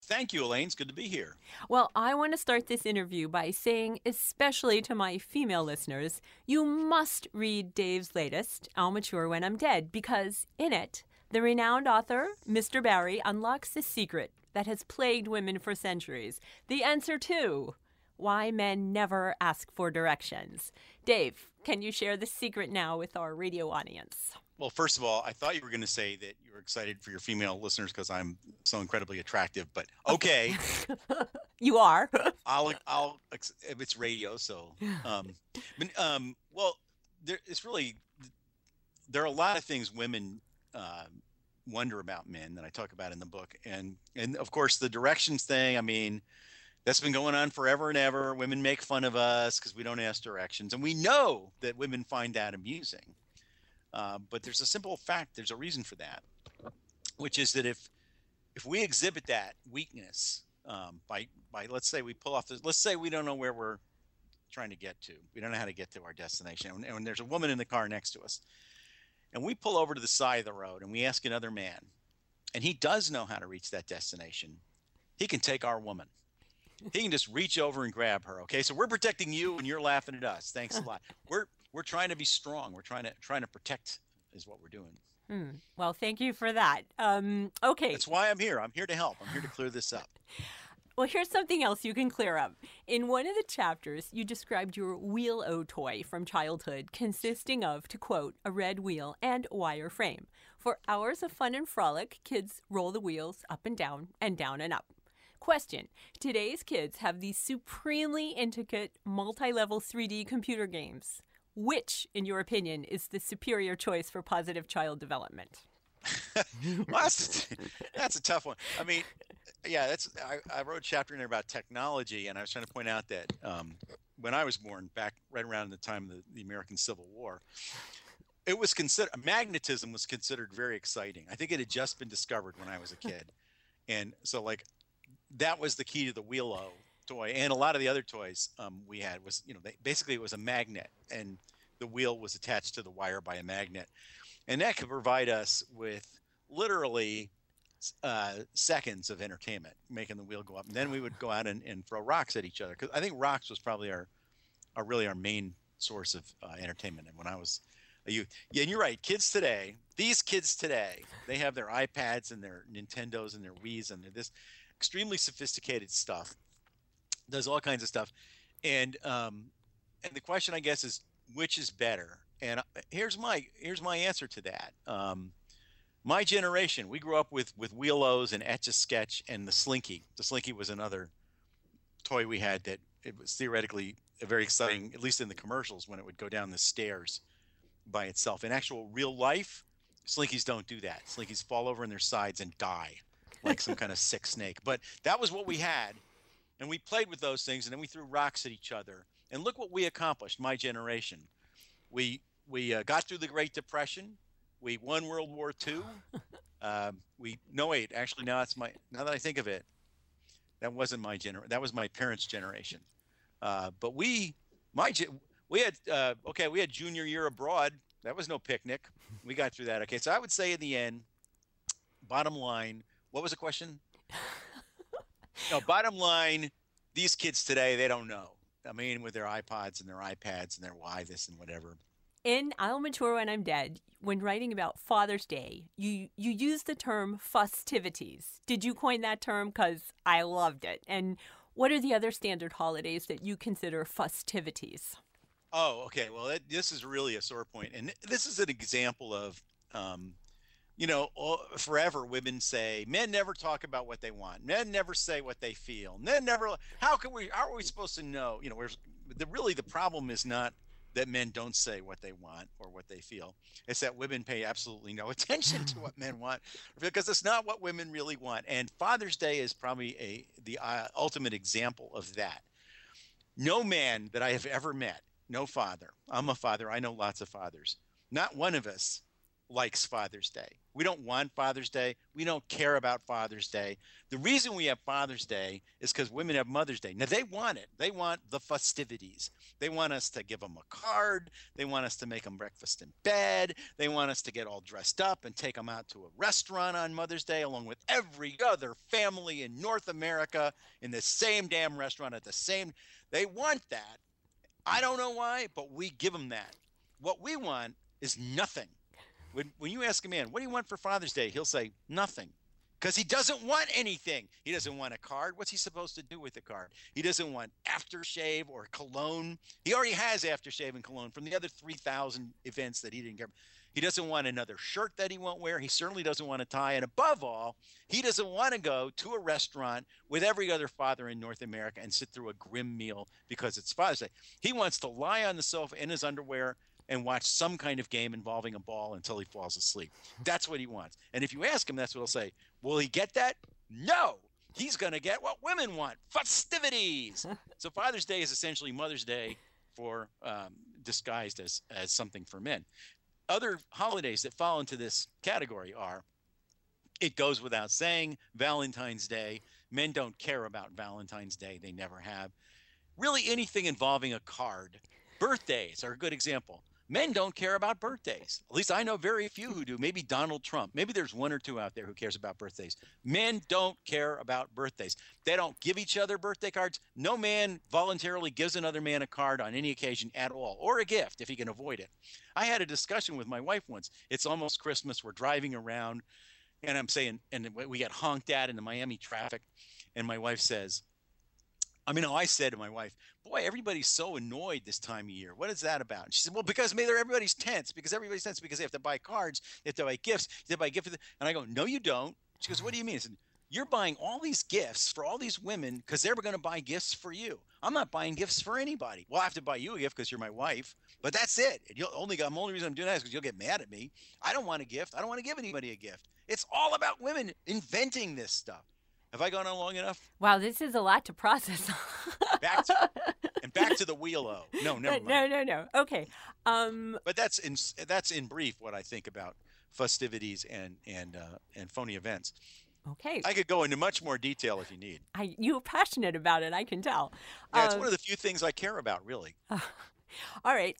Thank you, Elaine. It's good to be here. Well, I want to start this interview by saying, especially to my female listeners, you must read Dave's latest, I'll Mature When I'm Dead, because in it, the renowned author, Mr. Barry, unlocks the secret that has plagued women for centuries. The answer to why men never ask for directions. Dave, can you share the secret now with our radio audience? Well, first of all, I thought you were going to say that you were excited for your female listeners because I'm so incredibly attractive, but okay, You are. it's radio, so, well, it's really, there are a lot of things women, wonder about men that I talk about in the book. And of course, the directions thing, I mean, that's been going on forever and ever. Women make fun of us because we don't ask directions. And we know that women find that amusing. But there's a simple fact, there's a reason for that, which is that if we exhibit that weakness by let's say we pull off this, let's say we don't know where we're trying to get to, we don't know how to get to our destination, and when there's a woman in the car next to us, and we pull over to the side of the road and we ask another man, and he does know how to reach that destination, he can take our woman. He can just reach over and grab her. Okay, so we're protecting you, and you're laughing at us. Thanks a lot. We're trying to be strong. We're trying to protect is what we're doing. Well, thank you for that. Okay. That's why I'm here. I'm here to help. I'm here to clear this up. Well, here's something else you can clear up. In one of the chapters, you described your wheel-o toy from childhood, consisting of, to quote, a red wheel and wire frame. For hours of fun and frolic, kids roll the wheels up and down and up. Question. Today's kids have these supremely intricate, multi-level 3D computer games. Which, in your opinion, is the superior choice for positive child development? Well, that's a tough one. I mean, yeah, I wrote a chapter in there about technology, and I was trying to point out that when I was born, back right around the time of the American Civil War, it was considered magnetism was considered very exciting. I think it had just been discovered when I was a kid, and so like that was the key to the Wheel-O toy, and a lot of the other toys we had was, basically it was a magnet, and the wheel was attached to the wire by a magnet, and that could provide us with literally seconds of entertainment, making the wheel go up, and then we would go out and throw rocks at each other, because I think rocks was probably our main source of entertainment. And when I was a youth, yeah, and you're right, these kids today, they have their iPads and their Nintendos and their Wii's and this extremely sophisticated stuff, does all kinds of stuff, and the question, I guess, is which is better? And here's my answer to that. My generation, we grew up with Wheel-Os and Etch-a-Sketch and the Slinky. The Slinky was another toy we had that it was theoretically very exciting, at least in the commercials, when it would go down the stairs by itself. In actual real life, Slinkies don't do that. Slinkies fall over on their sides and die like some kind of sick snake. But that was what we had. And we played with those things, and then we threw rocks at each other. And look what we accomplished, my generation. We got through the Great Depression. We won World War II. No, wait, actually, now that I think of it, that wasn't my generation. That was my parents' generation. But we had junior year abroad. That was no picnic. We got through that. Okay, so I would say in the end, bottom line, what was the question? No, bottom line, these kids today, they don't know. I mean, with their iPods and their iPads and their why this and whatever. In I'll Mature When I'm Dead, when writing about Father's Day, you use the term festivities. Did you coin that term? Because I loved it. And what are the other standard holidays that you consider festivities? Oh, okay. Well, this is really a sore point. And this is an example of, forever women say men never talk about what they want. Men never say what they feel. Men never. How are we supposed to know? The problem is not that men don't say what they want or what they feel. It's that women pay absolutely no attention to what men want, because it's not what women really want. And Father's Day is probably the ultimate example of that. No man that I have ever met, no father. I'm a father. I know lots of fathers. Not one of us likes Father's Day. We don't want Father's Day. We don't care about Father's Day. The reason we have Father's Day is because women have Mother's Day. Now, they want it. They want the festivities. They want us to give them a card. They want us to make them breakfast in bed. They want us to get all dressed up and take them out to a restaurant on Mother's Day, along with every other family in North America in the same damn restaurant at the same. They want that. I don't know why, but we give them that. What we want is nothing. When you ask a man, what do you want for Father's Day? He'll say nothing, because he doesn't want anything. He doesn't want a card. What's he supposed to do with the card? He doesn't want aftershave or cologne. He already has aftershave and cologne from the other 3,000 events that he didn't care about. He doesn't want another shirt that he won't wear. He certainly doesn't want a tie. And above all, he doesn't want to go to a restaurant with every other father in North America and sit through a grim meal because it's Father's Day. He wants to lie on the sofa in his underwear and watch some kind of game involving a ball until he falls asleep. That's what he wants. And if you ask him, that's what he'll say. Will he get that? No. He's going to get what women want, festivities. So Father's Day is essentially Mother's Day for disguised as something for men. Other holidays that fall into this category are, it goes without saying, Valentine's Day. Men don't care about Valentine's Day. They never have. Really anything involving a card. Birthdays are a good example. Men don't care about birthdays. At least I know very few who do. Maybe Donald Trump. Maybe there's one or two out there who cares about birthdays. Men don't care about birthdays. They don't give each other birthday cards. No man voluntarily gives another man a card on any occasion at all, or a gift if he can avoid it. I had a discussion with my wife once. It's almost Christmas. We're driving around, and I'm saying, and we get honked at in the Miami traffic, and my wife says, I said to my wife, boy, everybody's so annoyed this time of year. What is that about? And she said, well, because everybody's tense, because they have to buy cards, they have to buy gifts, they have to buy gifts. And I go, no, you don't. She goes, what do you mean? I said, you're buying all these gifts for all these women because they're going to buy gifts for you. I'm not buying gifts for anybody. Well, I have to buy you a gift because you're my wife, but that's it. And the only reason I'm doing that is because you'll get mad at me. I don't want a gift. I don't want to give anybody a gift. It's all about women inventing this stuff. Have I gone on long enough? Wow, this is a lot to process. back to the wheel-o. No, never mind. No. Okay. But that's in brief what I think about festivities and phony events. Okay. I could go into much more detail if you need. You're passionate about it, I can tell. Yeah, it's one of the few things I care about, really. All right.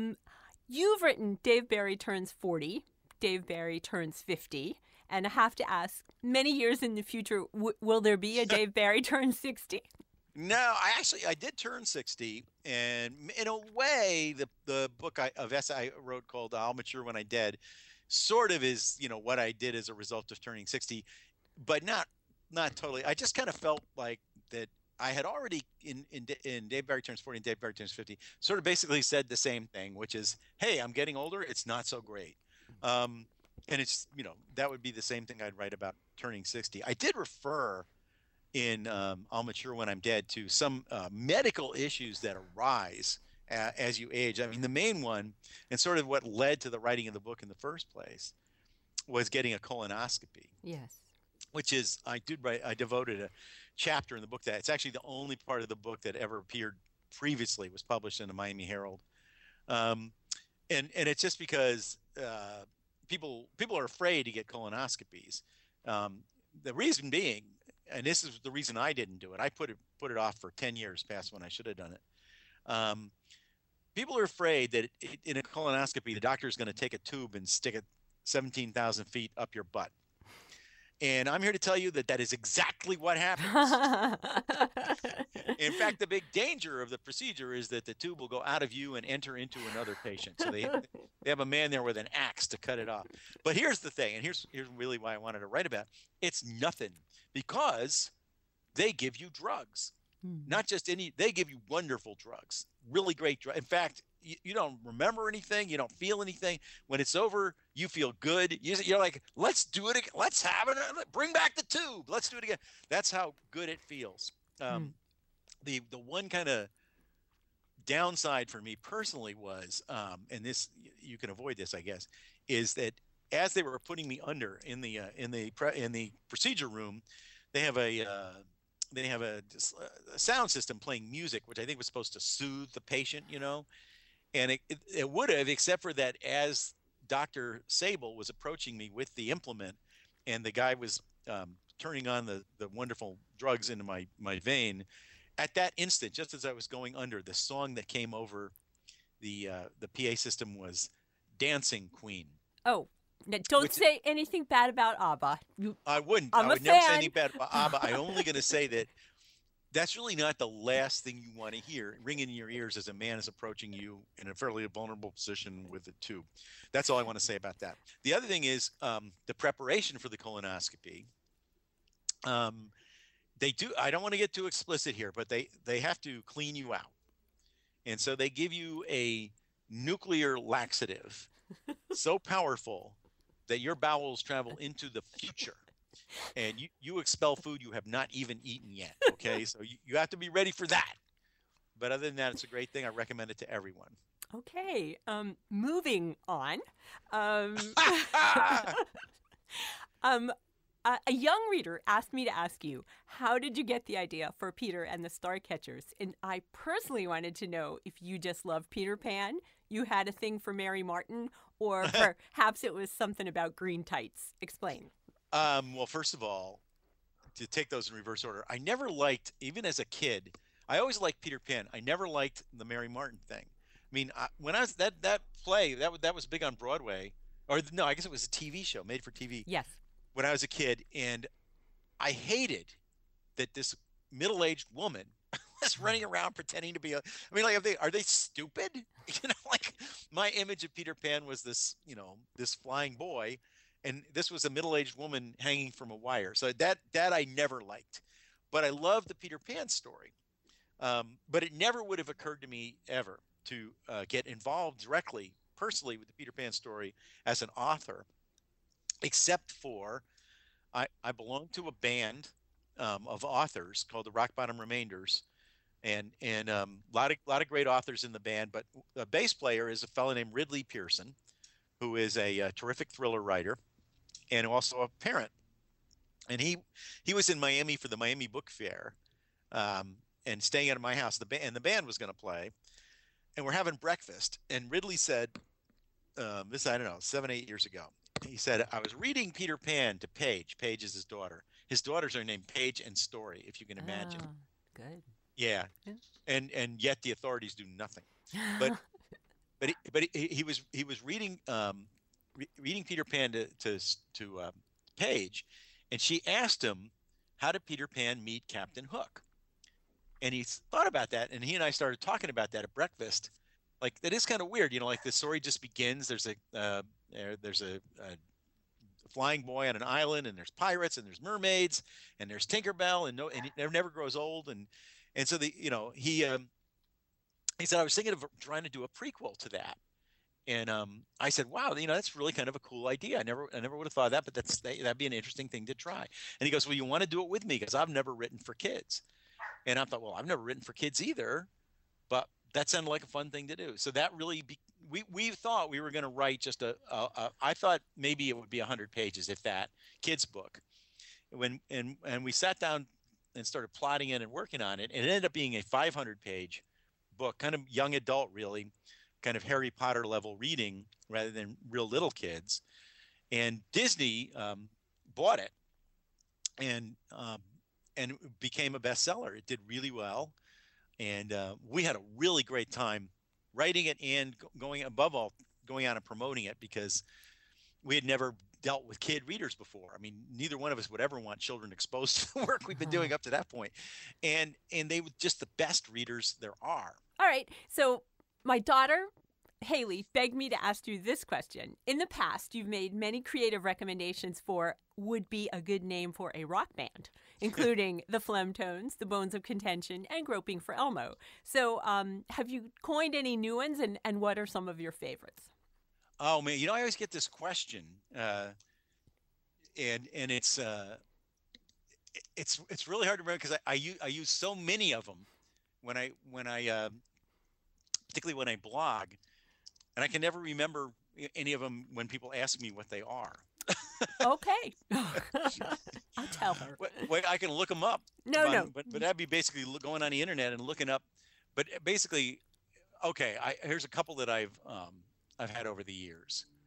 You've written Dave Barry turns 40, Dave Barry turns 50. And I have to ask, many years in the future, will there be a Dave Barry turn 60? No, I did turn 60, and in a way, the book of essay I wrote called "I'll Mature When I Dead" sort of is what I did as a result of turning 60, but not totally. I just kind of felt like that I had already in Dave Barry turns 40 and Dave Barry turns 50 sort of basically said the same thing, which is, hey, I'm getting older. It's not so great. And it's, that would be the same thing I'd write about turning 60. I did refer in I'll Mature When I'm Dead to some medical issues that arise as you age. I mean, the main one, and sort of what led to the writing of the book in the first place, was getting a colonoscopy. Yes. Which is, I devoted a chapter in the book that it's actually the only part of the book that ever appeared previously, was published in the Miami Herald. And it's just because people are afraid to get colonoscopies. The reason being, and this is the reason I didn't do it, I put it off for 10 years past when I should have done it. People are afraid that in a colonoscopy, the doctor is going to take a tube and stick it 17,000 feet up your butt. And I'm here to tell you that is exactly what happens. In fact, the big danger of the procedure is that the tube will go out of you and enter into another patient. So they have a man there with an axe to cut it off. But here's the thing, and here's really why I wanted to write about it. It's nothing, because they give you drugs. Not just any, they give you wonderful drugs, really great drugs. In fact, you don't remember anything. You don't feel anything. When it's over, you feel good. You're like, let's do it again. Let's have it. Bring back the tube. Let's do it again. That's how good it feels. The one kind of downside for me personally was, and this, you can avoid this, I guess, is that as they were putting me under in the procedure room, they have a sound system playing music, which I think was supposed to soothe the patient, and it would have, except for that as Dr. Sable was approaching me with the implement, and the guy was turning on the wonderful drugs into my vein. At that instant, just as I was going under, the song that came over the PA system was "Dancing Queen." Oh, now don't Which say anything bad about ABBA. I wouldn't. I'm I a would never say fan. anything bad about ABBA. I'm only going to say that that's really not the last thing you want to hear ringing in your ears as a man is approaching you in a fairly vulnerable position with a tube. That's all I want to say about that. The other thing is the preparation for the colonoscopy. They do. I don't want to get too explicit here, but they have to clean you out, and so they give you a nuclear laxative so powerful that your bowels travel into the future and you expel food you have not even eaten yet. Okay. So you have to be ready for that. But other than that, it's a great thing. I recommend it to everyone. Okay. Moving on. A young reader asked me to ask you, how did you get the idea for Peter and the Starcatchers? And I personally wanted to know if you just loved Peter Pan, you had a thing for Mary Martin, or perhaps it was something about green tights. Explain. Well, first of all, to take those in reverse order, I never liked, even as a kid, I always liked Peter Pan. I never liked the Mary Martin thing. I mean, when I was that play that was big on Broadway, or no, I guess it was a TV show made for TV. Yes. When I was a kid, and I hated that this middle-aged woman was running around pretending to be I mean, like, are they stupid? Like my image of Peter Pan was this, this flying boy, and this was a middle-aged woman hanging from a wire. So that I never liked, but I love the Peter Pan story. But it never would have occurred to me ever to get involved directly, personally, with the Peter Pan story as an author, except for I belong to a band of authors called the Rock Bottom Remainders, and lot of great authors in the band. But the bass player is a fellow named Ridley Pearson, who is a terrific thriller writer and also a parent. And he was in Miami for the Miami Book Fair, and staying at my house. The band was going to play, and we're having breakfast. And Ridley said, this, I don't know, 7-8 years ago. He said, I was reading Peter Pan to Paige. Paige is his daughter. His daughters are named Paige and Story, if you can imagine. Oh, good. Yeah. And yet the authorities do nothing. But he was reading reading Peter Pan to Paige, and she asked him, how did Peter Pan meet Captain Hook? And he thought about that, and he and I started talking about that at breakfast. Like, that is kind of weird, like the story just begins. There's a flying boy on an island, and there's pirates, and there's mermaids, and there's Tinkerbell, and it never grows old, and so he said, I was thinking of trying to do a prequel to that, and I said, wow, that's really kind of a cool idea. I never would have thought of that, but that'd be an interesting thing to try. And he goes, well, you want to do it with me because I've never written for kids, and I thought, well, I've never written for kids either, but that sounded like a fun thing to do. So that really, we thought we were going to write just I thought maybe it would be 100 pages, if that, kids book. And we sat down and started plotting it and working on it. And it ended up being a 500-page book, kind of young adult, really, kind of Harry Potter level reading rather than real little kids. And Disney bought it and it became a bestseller. It did really well. And we had a really great time writing it and going out and promoting it, because we had never dealt with kid readers before. I mean, neither one of us would ever want children exposed to the work we've been doing up to that point. And they were just the best readers there are. All right. So my daughter, Haley, begged me to ask you this question. In the past, you've made many creative recommendations for would be a good name for a rock band, including the Flemtones, the Bones of Contention, and Groping for Elmo. So have you coined any new ones, and what are some of your favorites? Oh, man, I always get this question, and it's really hard to remember, because I use so many of them when I particularly when I blog, and I can never remember any of them when people ask me what they are. Okay. I'll tell her. Wait, I can look them up. No. But that'd be basically going on the internet and looking up. But basically, okay, here's a couple that I've had over the years.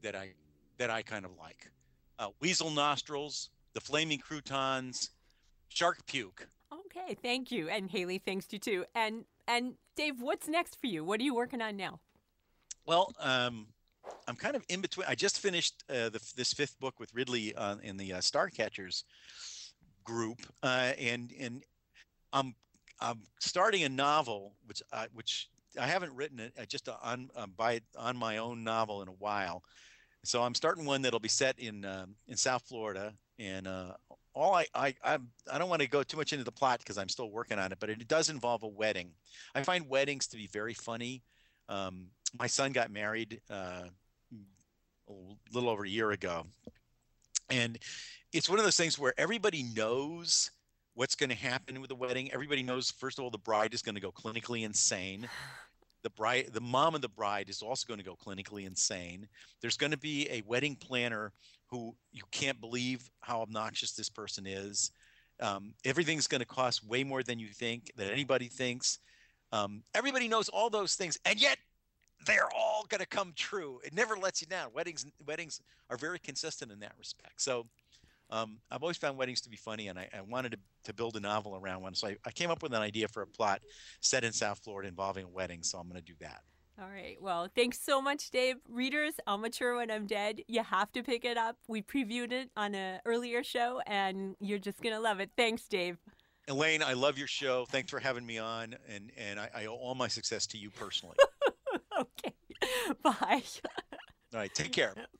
that I kind of like. Weasel nostrils, the flaming croutons, shark puke. Okay, thank you. And Haley, thanks to you too. And Dave, what's next for you? What are you working on now? Well, I'm kind of in between. I just finished this fifth book with Ridley in the Starcatchers group, and I'm I'm starting a novel, which I haven't written it just on my own novel in a while. So I'm starting one that'll be set in South Florida, and all I don't want to go too much into the plot because I'm still working on it, but it does involve a wedding. I find weddings to be very funny. My son got married a little over a year ago, and it's one of those things where everybody knows what's going to happen with the wedding. Everybody knows, first of all, the bride is going to go clinically insane. The mom of the bride is also going to go clinically insane. There's going to be a wedding planner who you can't believe how obnoxious this person is. Everything's going to cost way more than you think, that anybody thinks. Everybody knows all those things, and yet they're all going to come true. It never lets you down. Weddings are very consistent in that respect. So I've always found weddings to be funny, and I wanted to build a novel around one. So I came up with an idea for a plot set in South Florida involving a wedding. So I'm going to do that. All right. Well, thanks so much, Dave. Readers, I'll Mature When I'm Dead. You have to pick it up. We previewed it on an earlier show, and you're just going to love it. Thanks, Dave. Elaine, I love your show. Thanks for having me on, and I owe all my success to you personally. Okay. Bye. All right. Take care.